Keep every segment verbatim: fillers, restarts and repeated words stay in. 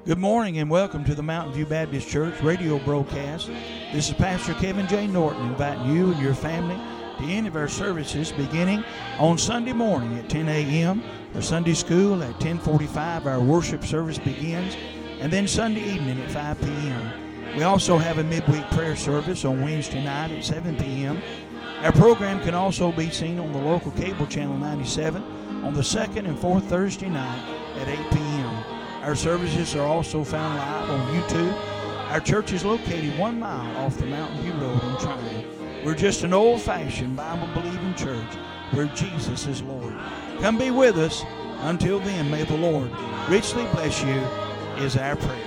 Good morning and welcome to the Mountain View Baptist Church radio broadcast. This is Pastor Kevin J. Norton inviting you and your family to any of our services beginning on Sunday morning at ten a.m. for Sunday school. At ten forty-five our worship service begins, and then Sunday evening at five p.m. We also have a midweek prayer service on Wednesday night at seven p.m. Our program can also be seen on the local cable channel ninety-seven on the second and fourth Thursday night at eight p.m. Our services are also found live on YouTube. Our church is located one mile off the Mountain View Road in Tryon. We're just an old-fashioned Bible-believing church where Jesus is Lord. Come be with us. Until then, may the Lord richly bless you is our prayer.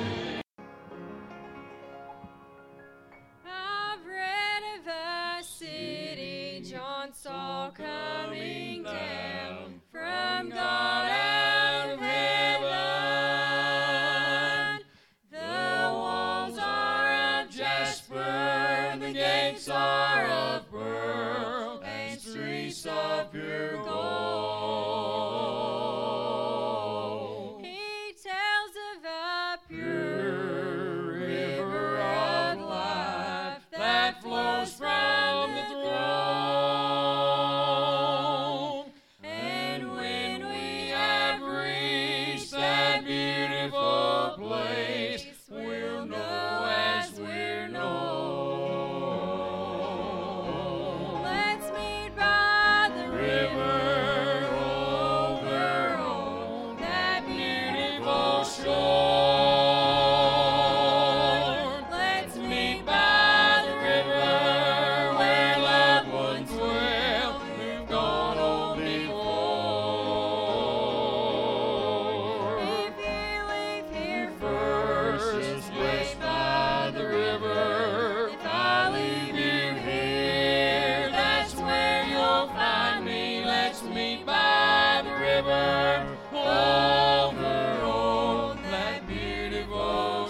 I've read of a city John saw coming down from God out of heaven. The walls are of jasper, the gates are of pearl, and streets of pure gold. He tells of a pure river of life that flows from the throne. And when we have reached that beautiful place, we'll know as we're known. Let's meet by the river over on that beautiful shore. Let's meet by the river where loved ones dwell who've gone on before. If you leave here first, just wait by the river. If I leave you here, that's where you'll find me. Let's meet by the river over on that beautiful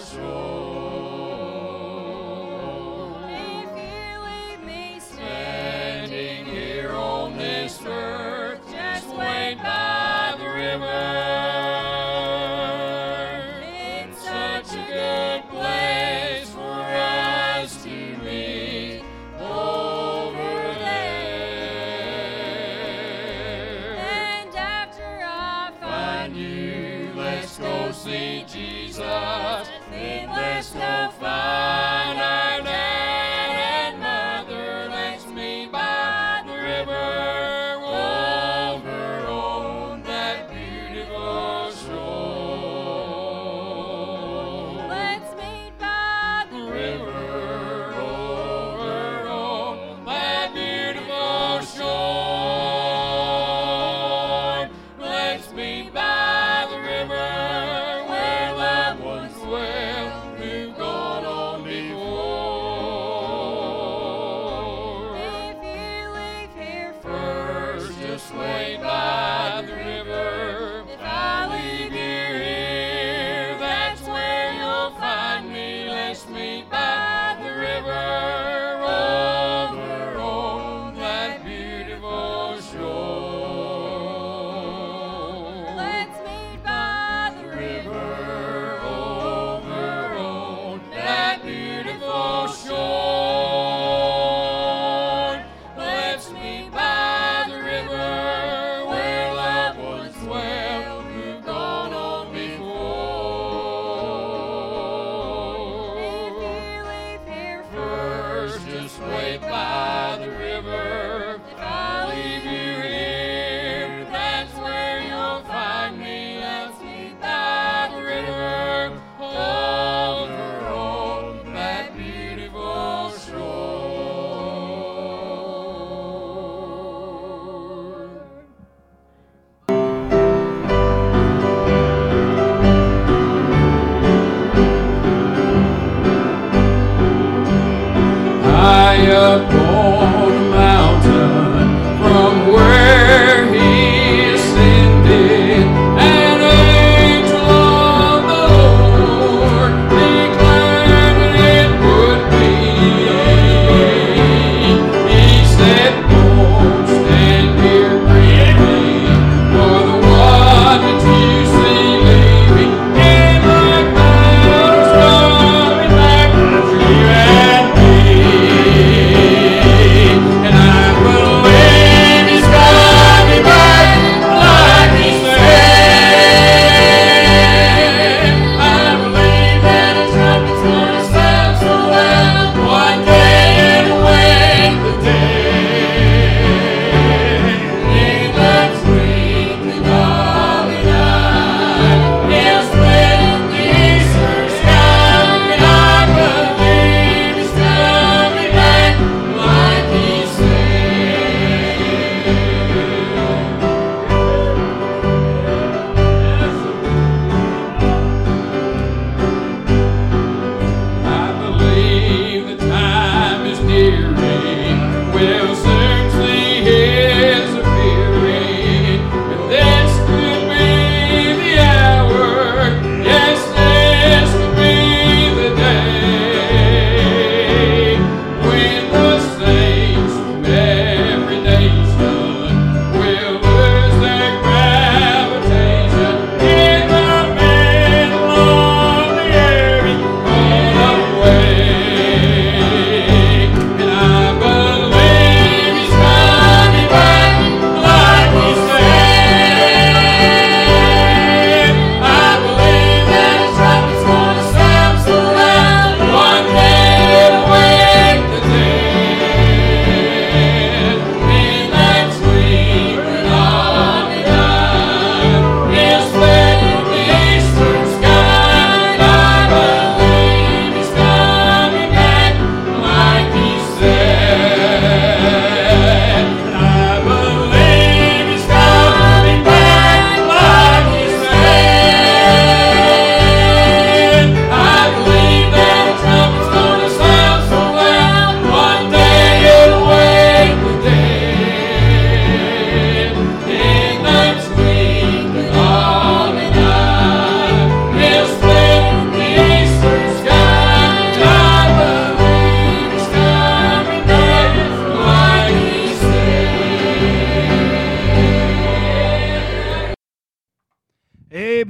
shore. If you leave me standing here on this earth, just wait by the river. It's such a good place for us to meet over there. And after I find you, let's go see Jesus. Then let's go find our dad and mother. Let's meet by the river over on that beautiful shore. Let's meet by the river over on that beautiful shore. Let's meet by the river where loved ones dwell who've gone on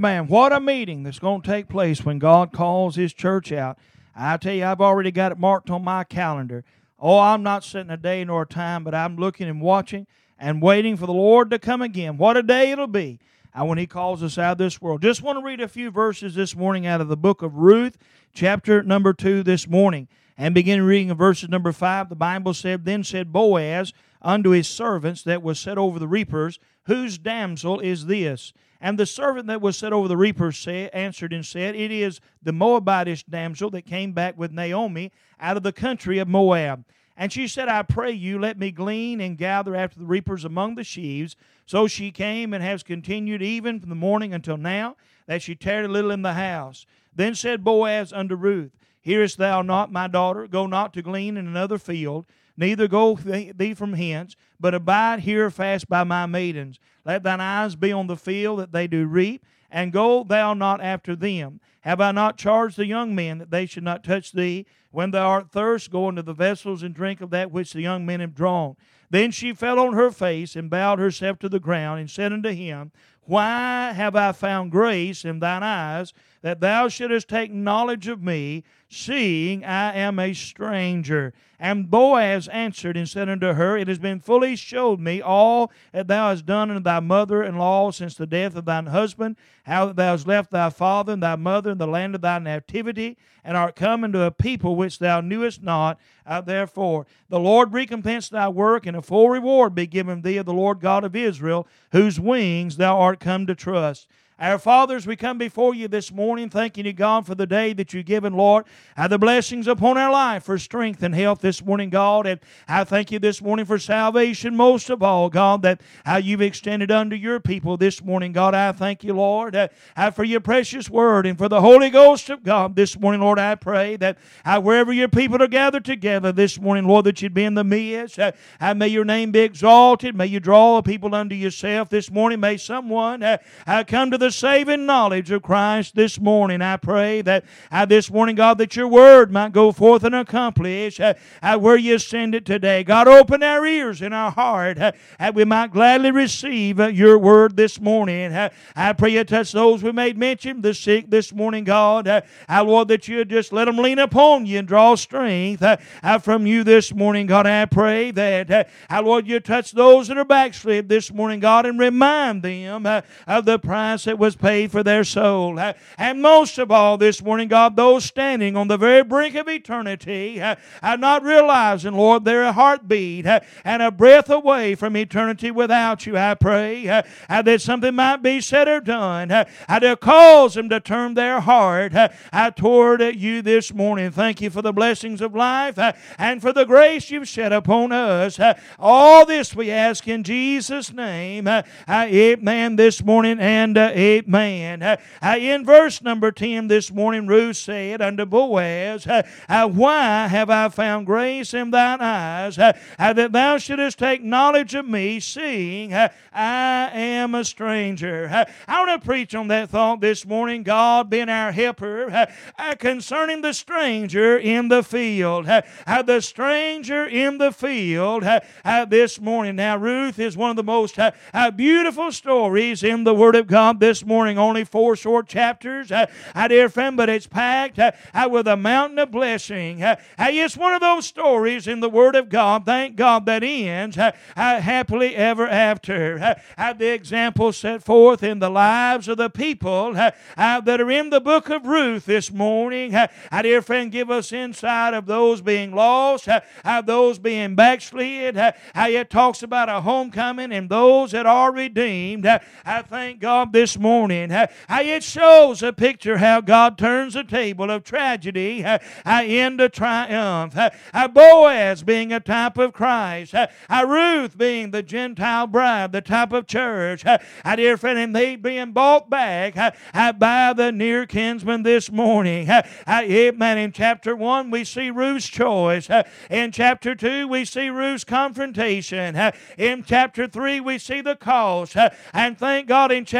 Amen. What a meeting that's going to take place when God calls His church out. I tell you, I've already got it marked on my calendar. Oh, I'm not setting a day nor a time, but I'm looking and watching and waiting for the Lord to come again. What a day it'll be uh, when He calls us out of this world. Just want to read a few verses this morning out of the book of Ruth, chapter number two this morning. And begin reading in verses number five. The Bible said, Then said Boaz unto his servants that was set over the reapers, Whose damsel is this? And the servant that was set over the reapers said, answered and said, It is the Moabitish damsel that came back with Naomi out of the country of Moab. And she said, I pray you, let me glean and gather after the reapers among the sheaves. So she came and has continued even from the morning until now, that she tarried a little in the house. Then said Boaz unto Ruth, Hearest thou not, my daughter? Go not to glean in another field, neither go thee from hence, but abide here fast by my maidens. Let thine eyes be on the field that they do reap, and go thou not after them. Have I not charged the young men that they should not touch thee? When thou art thirst, go into the vessels and drink of that which the young men have drawn. Then she fell on her face and bowed herself to the ground, and said unto him, Why have I found grace in thine eyes, that thou shouldest take knowledge of me, seeing I am a stranger? And Boaz answered and said unto her, It has been fully showed me all that thou hast done unto thy mother-in-law since the death of thine husband, how that thou hast left thy father and thy mother in the land of thy nativity, and art come into a people which thou knewest not. Uh, therefore, the Lord recompense thy work, and a full reward be given thee of the Lord God of Israel, whose wings thou art come to trust. Our fathers, we come before you this morning, thanking you, God, for the day that you've given, Lord. Uh, the blessings upon our life for strength and health this morning, God. And I thank you this morning for salvation, most of all, God, that how you've extended unto your people this morning, God. I thank you, Lord, uh, uh, for your precious word and for the Holy Ghost of God this morning, Lord. I pray that uh, wherever your people are gathered together this morning, Lord, that you'd be in the midst. Uh, uh, may your name be exalted. May you draw people unto yourself this morning. May someone uh, uh, come to the saving knowledge of Christ this morning. I pray that uh, this morning, God, that your word might go forth and accomplish uh, uh, where you send it today. God, open our ears and our heart uh, that we might gladly receive uh, your word this morning. Uh, I pray you touch those we made mention, the sick this morning, God. Uh, uh, Lord, that you just let them lean upon you and draw strength uh, uh, from you this morning, God. I pray that, uh, uh, Lord, you touch those that are backslid this morning, God, and remind them uh, of the price that was paid for their soul. Uh, and most of all this morning, God, those standing on the very brink of eternity, uh, uh, not realizing, Lord, they're a heartbeat uh, and a breath away from eternity without you. I pray uh, uh, that something might be said or done uh, uh, to cause them to turn their heart uh, uh, toward uh, you this morning. Thank you for the blessings of life uh, and for the grace you've shed upon us. Uh, all this we ask in Jesus' name. Uh, uh, amen this morning and uh, amen. Uh, uh, in verse number ten this morning, Ruth said unto Boaz, uh, uh, Why have I found grace in thine eyes, uh, uh, that thou shouldest take knowledge of me, seeing uh, I am a stranger? Uh, I want to preach on that thought this morning, God being our helper, uh, uh, concerning the stranger in the field. Uh, uh, the stranger in the field uh, uh, this morning. Now, Ruth is one of the most uh, uh, beautiful stories in the Word of God this morning. Only four short chapters, uh, uh, dear friend, but it's packed uh, uh, with a mountain of blessing. Uh, uh, it's one of those stories in the Word of God, thank God, that ends uh, uh, happily ever after. Uh, uh, the example set forth in the lives of the people uh, uh, that are in the book of Ruth this morning. Uh, uh, dear friend, give us insight of those being lost, uh, uh, those being backslid. Uh, uh, it talks about a homecoming and those that are redeemed. Uh, I thank God this morning. Uh, uh, it shows a picture how God turns the table of tragedy uh, uh, into triumph. Uh, uh, Boaz being a type of Christ. Uh, uh, Ruth being the Gentile bride, the type of church. Uh, uh, dear friend, and they being bought back uh, uh, by the near kinsman this morning. Uh, uh, amen. In chapter one, we see Ruth's choice. Uh, in chapter two, we see Ruth's confrontation. Uh, in chapter three, we see the cost. Uh, and thank God in chapter four,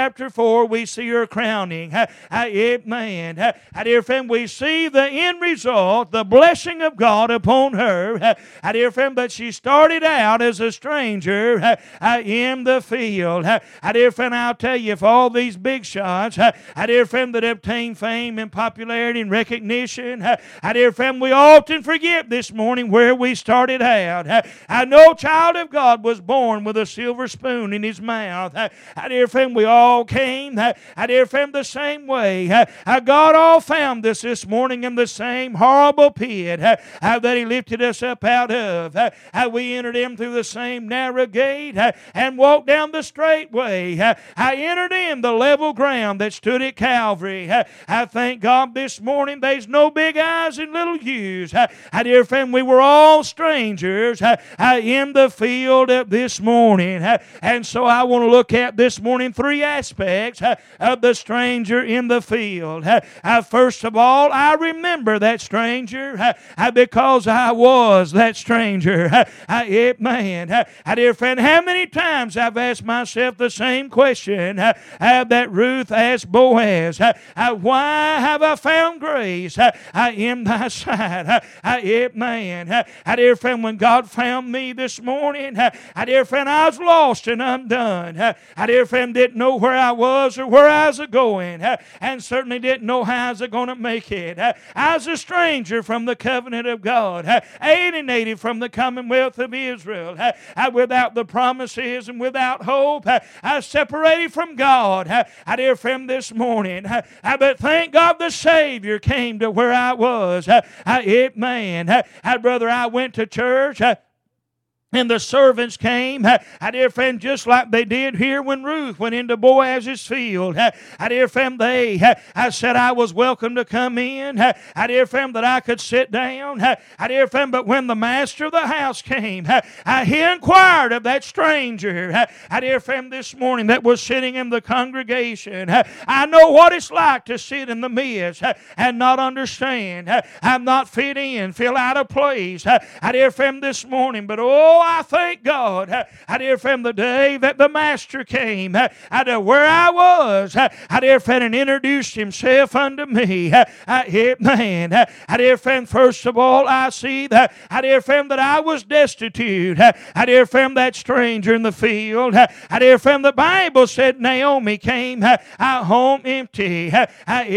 before we see her crowning. Amen. Dear friend, we see the end result, the blessing of God upon her. Dear friend, but she started out as a stranger in the field. Dear friend, I'll tell you, if all these big shots, dear friend, that obtain fame and popularity and recognition, dear friend, we often forget this morning where we started out. No child of God was born with a silver spoon in his mouth. Dear friend, we all came, dear friend, the same way. God all found us this morning in the same horrible pit that He lifted us up out of. We entered in through the same narrow gate and walked down the straight way. I entered in the level ground that stood at Calvary. I thank God this morning there's no big eyes and little U's. Dear friend, we were all strangers in the field this morning. And so I want to look at this morning three aspects of the stranger in the field. First of all, I remember that stranger because I was that stranger. Amen. Dear friend, how many times I've asked myself the same question that Ruth asked Boaz. Why have I found grace in thy sight? Amen. Dear friend, when God found me this morning, dear friend, I was lost and undone. Dear friend, didn't know where I was or where I was going, and certainly didn't know how I was going to make it. I was a stranger from the covenant of God, alienated from the commonwealth of Israel, without the promises and without hope. I was separated from God. Dear friend, this morning, but thank God the Savior came to where I was. Amen. Brother, I went to church. And the servants came, uh, dear friend, just like they did here when Ruth went into Boaz's field. Uh, dear friend, they uh, I said I was welcome to come in. Uh, dear friend, that I could sit down. Uh, dear friend, but when the master of the house came, uh, uh, he inquired of that stranger. Uh, dear friend, this morning that was sitting in the congregation. Uh, I know what it's like to sit in the midst uh, and not understand. Uh, I'm not fit in, feel out of place. Uh, dear friend, this morning, but oh, I thank God, uh, dear friend, the day that the Master came, uh, to where I was, uh, dear friend, and introduced Himself unto me. Uh, Amen. Uh, dear friend, first of all, I see that, uh, dear friend, that I was destitute. Uh, dear friend, that stranger in the field. Uh, dear friend, the Bible said Naomi came uh, home empty. Uh,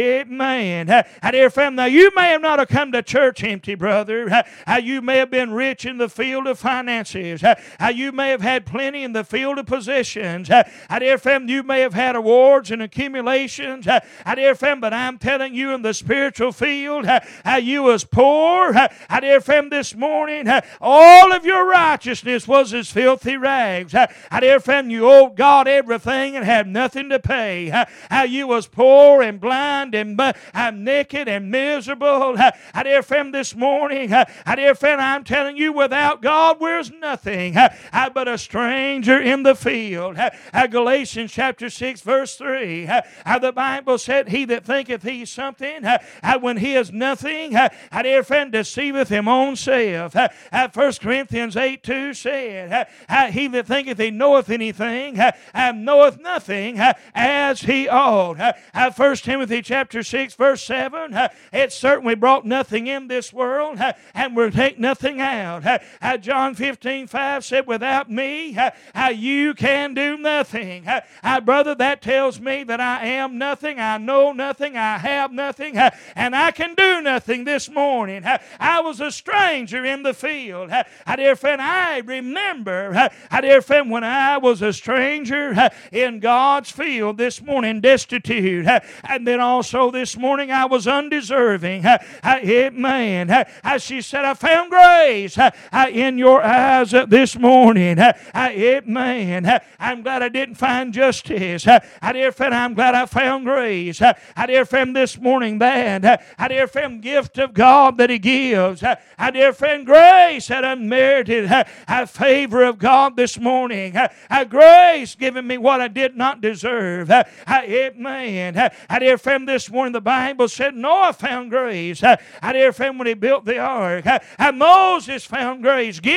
Amen. Uh, dear friend, now you may have not have come to church empty, brother. Uh, you may have been rich in the field of finances. Uh, you may have had plenty in the field of possessions. Uh, dear friend, you may have had awards and accumulations. Uh, dear friend, but I'm telling you in the spiritual field, uh, you was poor. Uh, dear friend, this morning, uh, all of your righteousness was as filthy rags. Uh, dear friend, you owed God everything and had nothing to pay. Uh, you was poor and blind and uh, naked and miserable. Uh, dear friend, this morning, uh, dear friend, I'm telling you, without God, we're nothing uh, but a stranger in the field. Uh, Galatians chapter six verse three. Uh, uh, the Bible said, he that thinketh he is something uh, uh, when he is nothing, uh, uh, dear friend, deceiveth him own self. Uh, uh, First Corinthians eight two said, uh, uh, he that thinketh he knoweth anything uh, uh, knoweth nothing uh, as he ought. Uh, uh, First Timothy chapter six verse seven. Uh, it certainly brought nothing in this world uh, and will take nothing out. Uh, uh, John fifteen five said, without me, uh, uh, you can do nothing. Uh, uh, brother, that tells me that I am nothing, I know nothing, I have nothing, uh, and I can do nothing this morning. Uh, I was a stranger in the field. Uh, uh, dear friend, I remember, uh, uh, dear friend, when I was a stranger uh, in God's field this morning, destitute, uh, and then also this morning I was undeserving. Uh, uh, amen. Uh, uh, she said, I found grace uh, uh, in your eyes uh, this morning. Uh, uh, amen. Uh, I'm glad I didn't find justice. Uh, uh, dear friend, I'm glad I found grace. Uh, uh, dear friend, this morning that, uh, uh, dear friend, gift of God that He gives. Uh, uh, dear friend, grace that unmerited uh, uh, favor of God this morning. Uh, uh, grace giving me what I did not deserve. Uh, uh, amen. Uh, uh, dear friend, this morning the Bible said Noah found grace. Uh, uh, dear friend, when he built the ark. Uh, uh, Moses found grace. Gideon found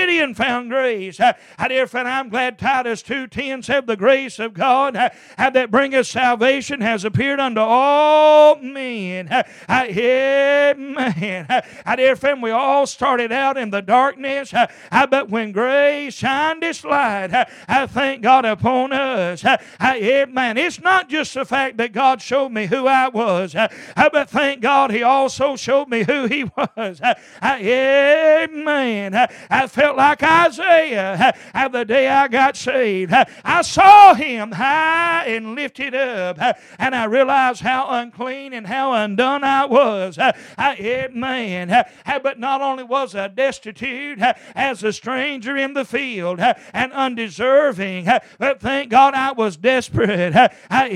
found grace. Uh, dear friend, I'm glad Titus two ten said the grace of God uh, that bringeth salvation has appeared unto all men. Uh, amen. Uh, dear friend, we all started out in the darkness, uh, but when grace shined its light, uh, I thank God upon us. Uh, amen. It's not just the fact that God showed me who I was, uh, but thank God He also showed me who He was. Uh, amen. Uh, I felt like Isaiah uh, the day I got saved. Uh, I saw Him high and lifted up, uh, and I realized how unclean and how undone I was. Uh, amen. Uh, but not only was I destitute uh, as a stranger in the field uh, and undeserving, uh, but thank God I was desperate. Uh,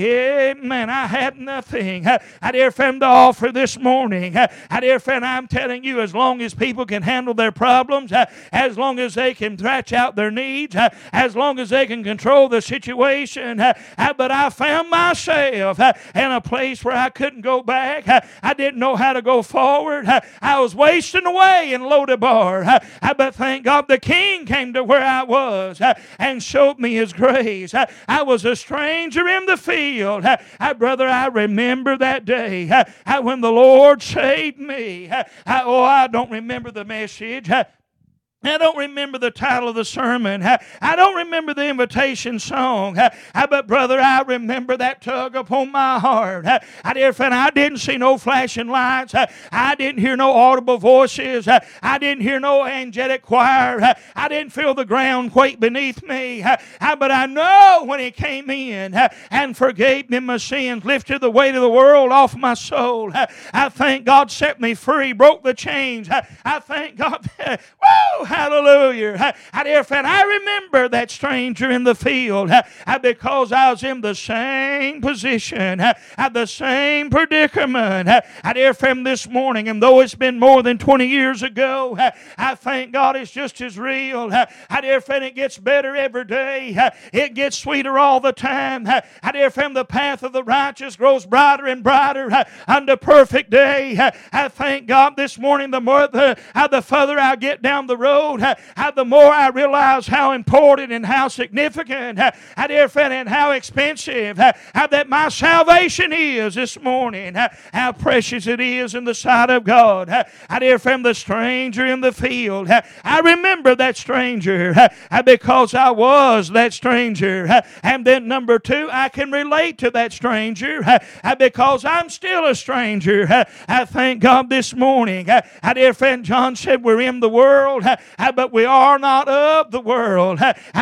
amen. I had nothing. Uh, I dare friend to offer this morning. Uh, I dare friend, I'm telling you, as long as people can handle their problems, uh, as long as they can thrash out their needs, uh, as long as they can control the situation, uh, uh, but I found myself uh, in a place where I couldn't go back. Uh, I didn't know how to go forward. Uh, I was wasting away in Lodabar. Uh, uh, but thank God the King came to where I was uh, and showed me His grace. Uh, I was a stranger in the field. Uh, uh, brother, I remember that day uh, uh, when the Lord saved me. Uh, uh, oh, I don't remember the message. Uh, I don't remember the title of the sermon. I don't remember the invitation song. But brother, I remember that tug upon my heart. I dear friend, I didn't see no flashing lights. I didn't hear no audible voices. I didn't hear no angelic choir. I didn't feel the ground quake beneath me. But I know when He came in and forgave me my sins, lifted the weight of the world off my soul. I thank God set me free, broke the chains. I thank God. Woo! Hallelujah. I, dear friend, I remember that stranger in the field because I was in the same position, at the same predicament. I, dear friend, this morning, and though it's been more than twenty years ago, I thank God it's just as real. I, dear friend, it gets better every day. It gets sweeter all the time. I, dear friend, the path of the righteous grows brighter and brighter unto perfect day. I thank God this morning, the more the, the further I get down the road, Uh, the more I realize how important and how significant, uh, dear friend, and how expensive uh, that my salvation is this morning. Uh, how precious it is in the sight of God. Uh, dear friend, the stranger in the field. Uh, I remember that stranger uh, because I was that stranger. Uh, and then number two, I can relate to that stranger uh, because I'm still a stranger. Uh, I thank God this morning. Uh, dear friend, John said we're in the world, uh, but we are not of the world.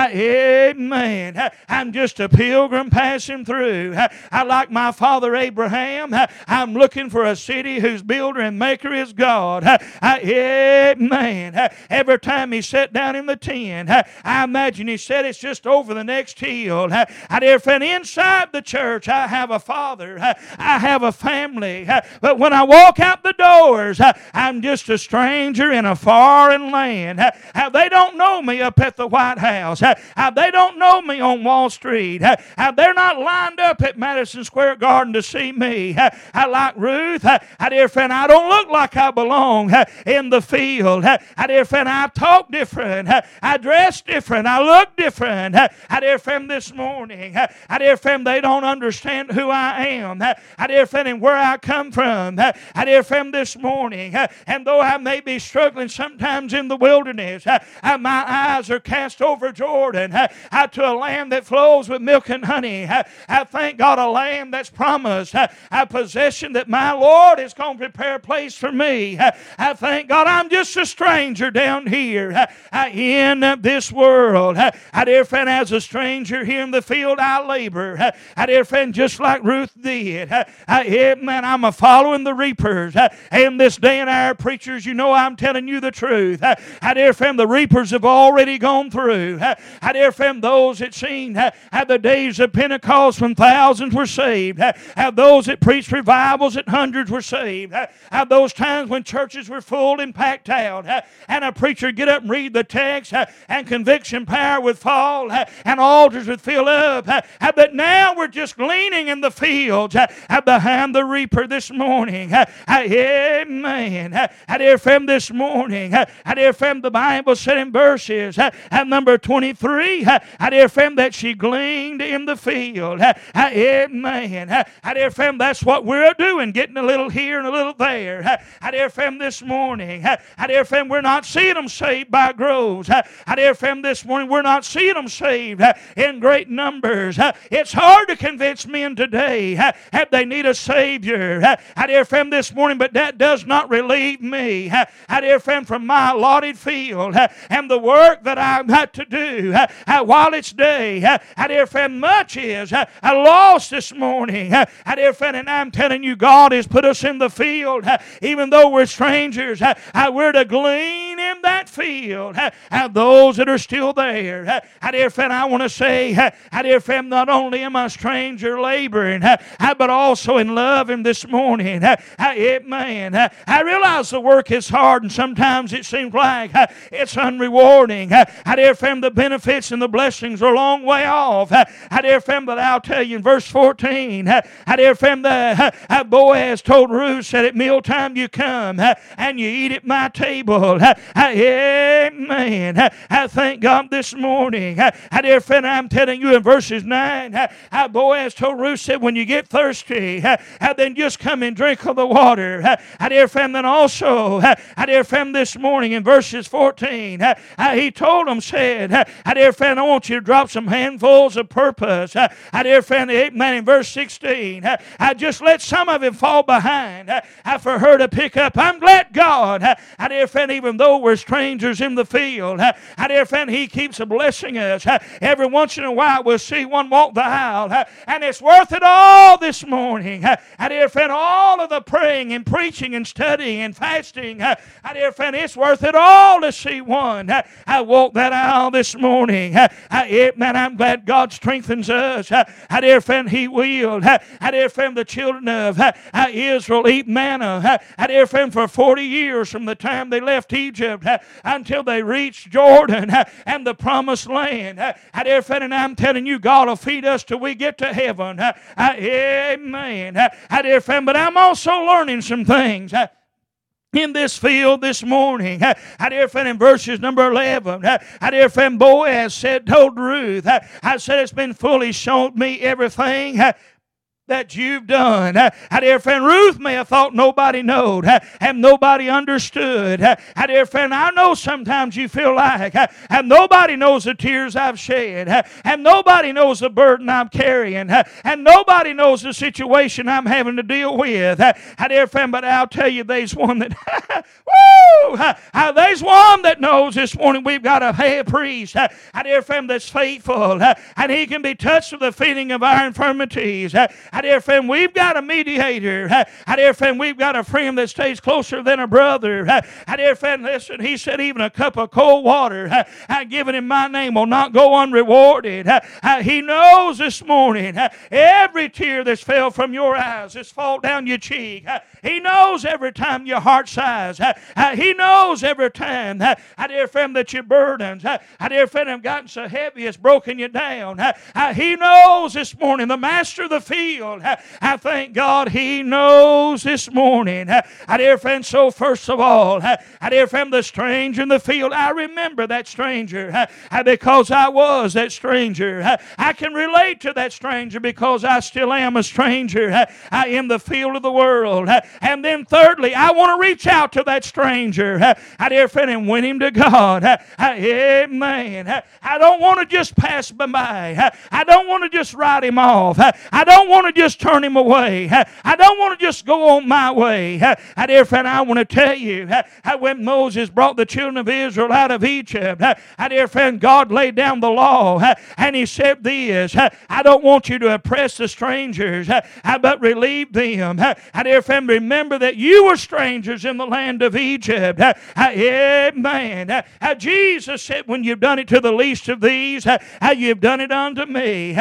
Amen. I'm just a pilgrim passing through. I like my father Abraham. I'm looking for a city whose builder and maker is God. Amen. Every time he sat down in the tent, I imagine he said it's just over the next hill. I dear friend, inside the church I have a father. I have a family. But when I walk out the doors, I'm just a stranger in a foreign land. They don't know me up at the White House. They don't know me on Wall Street. They're not lined up at Madison Square Garden to see me. I like Ruth. I dear friend, I don't look like I belong in the field. I dear friend, I talk different. I dress different. I look different. I dear friend, this morning, I dear friend, they don't understand who I am. I dear friend, and where I come from. I dear friend, this morning, and though I may be struggling sometimes in the wilderness, Uh, my eyes are cast over Jordan uh, uh, to a land that flows with milk and honey. Uh, I thank God, a land that's promised, uh, a possession that my Lord is going to prepare a place for me. Uh, I thank God I'm just a stranger down here uh, uh, in uh, this world. Uh, I dear friend, as a stranger here in the field, I labor. Uh, I dear friend, just like Ruth did. Uh, uh, amen. I'm a following the reapers. Uh, in this day and hour, preachers, you know I'm telling you the truth. Uh, I dear friend, the reapers have already gone through. I dear friend, those that seen at the days of Pentecost when thousands were saved, have those that preached revivals that hundreds were saved, have those times when churches were full and packed out, and a preacher get up and read the text, and conviction power would fall, and altars would fill up. But now we're just gleaning in the fields behind the reaper this morning. Amen. I dear friend, this morning, I dear friend, friend, the Bible said in verses uh, at number twenty-three, uh, I dear friend, that she gleaned in the field. Uh, uh, amen. Uh, I dear friend, that's what we're doing, getting a little here and a little there. Uh, I dear friend, this morning, uh, I dear friend, we're not seeing them saved by groves. Uh, I dear friend, this morning, we're not seeing them saved uh, in great numbers. Uh, it's hard to convince men today uh, that they need a Savior. Uh, I dear friend, this morning, but that does not relieve me. Uh, I dear friend, from my allotted field uh, and the work that I've got to do uh, uh, while it's day. Uh, I dear friend, much is uh, lost this morning. Uh, I dear friend, and I'm telling you, God has put us in the field. Uh, even though we're strangers, uh, uh, we're to glean in that field. Uh, uh, those that are still there. Uh, I dear friend, I want to say, uh, I dear friend, not only am I a stranger laboring, uh, uh, but also in love Him this morning. Uh, uh, amen. Uh, I realize the work is hard, and sometimes it seems like uh, it's unrewarding. Uh, I dear friend, the benefits and the blessings are a long way off. Uh, I dear friend, but I'll tell you in verse fourteen, uh, I dear friend, the uh, Boaz told Ruth, said, at mealtime you come uh, and you eat at my table. Uh, uh, amen. Uh, I thank God this morning. Uh, I dear friend, I'm telling you in verses nine, uh, uh, Boaz told Ruth, said, when you get thirsty, uh, uh, then just come and drink of the water. Uh, I dear friend, then also, uh, I dear friend, this morning in verses fourteen, uh, uh, he told them, said, uh, I dear friend, I want you to drop some handfuls of purpose. Uh, I dear friend, amen, in verse sixteen, uh, I just let some of it fall behind uh, uh, for her to pick up. I'm glad God, uh, I dear friend, even though we're strangers in the field, uh, I dear friend, He keeps blessing us. Uh, every once in a while we'll see one walk the aisle, uh, and it's worth it all this morning. Uh, I dear friend, all of the praying and preaching and studying and fasting, uh, I dear friend, it's worth it all to see one. Uh, I walk that aisle this morning. Uh, I, man, I'm glad God strengthens us. Uh, I dear friend, He will. Uh, I dear friend, the children of uh, uh, Israel eat manna. Uh, I dear friend, for forty years from the time they left Egypt uh, until they reached Jordan uh, and the promised land. Uh, I dear friend, and I'm telling you, God will feed us till we get to heaven. Uh, uh, amen. Uh, I dear friend, but I'm also learning some things. Uh, in this field this morning. Uh, I dear friend, in verses number eleven, uh, I dear friend, Boaz said, told Ruth, uh, I said, it's been fully shown me everything uh, that you've done. Uh, I dear friend, Ruth may have thought nobody knowed uh, and nobody understood. Uh, I dear friend, I know sometimes you feel like uh, and nobody knows the tears I've shed uh, and nobody knows the burden I'm carrying uh, and nobody knows the situation I'm having to deal with. Uh, I dear friend, but I'll tell you, there's one that woo, uh, uh, there's one that knows this morning we've got a high priest. Uh, I dear friend, that's faithful uh, and He can be touched with the feeling of our infirmities. Uh, I dear friend, we've got a mediator. Uh, I dear friend, we've got a friend that stays closer than a brother. Uh, I dear friend, listen, He said even a cup of cold water uh, uh, given in my name will not go unrewarded. Uh, uh, he knows this morning uh, every tear that's fell from your eyes, that's fall down your cheek. Uh, he knows every time your heart sighs. Uh, uh, he knows every time, uh, I dear friend, that your burdens, uh, I dear friend, have gotten so heavy it's broken you down. Uh, uh, he knows this morning, the master of the field. I thank God He knows this morning. I dear friend, so first of all, I dear friend, the stranger in the field, I remember that stranger because I was that stranger. I can relate to that stranger because I still am a stranger in the field of the world. And then thirdly, I want to reach out to that stranger, I dear friend, and win him to God. Amen. I don't want to just pass by. I don't want to just write him off. I don't want to just turn him away. I don't want to just go on my way. I dear friend, I want to tell you, when Moses brought the children of Israel out of Egypt, I dear friend, God laid down the law, and He said this, I don't want you to oppress the strangers, but relieve them. I dear friend, remember that you were strangers in the land of Egypt. Amen. Jesus said, when you've done it to the least of these, you've done it unto me.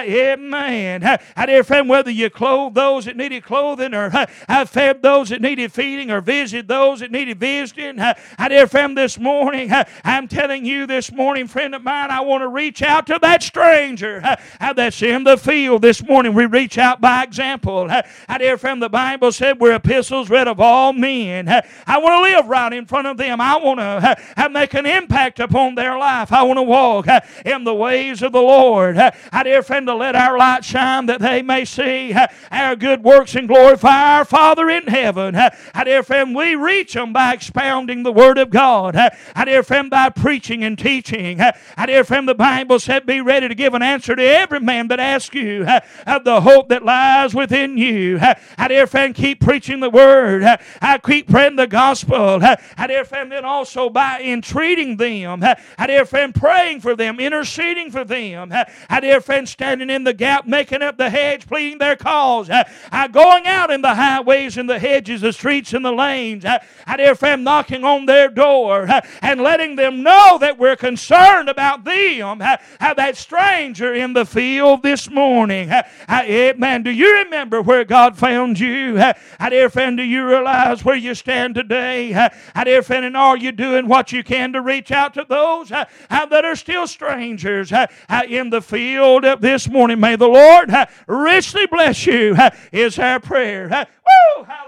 Amen. I dear friend, whether you clothed those that needed clothing, or uh, fed those that needed feeding, or visited those that needed visiting, uh, I dear friend, this morning, uh, I'm telling you this morning, friend of mine, I want to reach out to that stranger uh, uh, that's in the field this morning. We reach out by example. Uh, I dear friend, the Bible said we're epistles read of all men. Uh, I want to live right in front of them. I want to uh, make an impact upon their life. I want to walk uh, in the ways of the Lord. Uh, I dear friend, to let our light shine that they may see uh, our good works and glorify our Father in heaven. Uh, I dear friend, we reach them by expounding the Word of God. Uh, I dear friend, by preaching and teaching. Uh, I dear friend, the Bible said, be ready to give an answer to every man that asks you uh, of the hope that lies within you. Uh, I dear friend, keep preaching the Word. Uh, I keep praying the gospel. Uh, I dear friend, then also by entreating them. Uh, I dear friend, praying for them, interceding for them. Uh, I dear friend, standing in the gap, making up the hedge, pleading their cause. Uh, uh, going out in the highways and the hedges, the streets and the lanes. Uh, I dear friend, knocking on their door uh, and letting them know that we're concerned about them. Uh, uh, that stranger in the field this morning. Uh, uh, man, do you remember where God found you? Uh, I dear friend, do you realize where you stand today? Uh, I dear friend, and are you doing what you can to reach out to those uh, uh, that are still strangers uh, uh, in the field uh, this morning? May the Lord uh, richly bless you, uh, is our prayer. Uh, woo, hallelujah.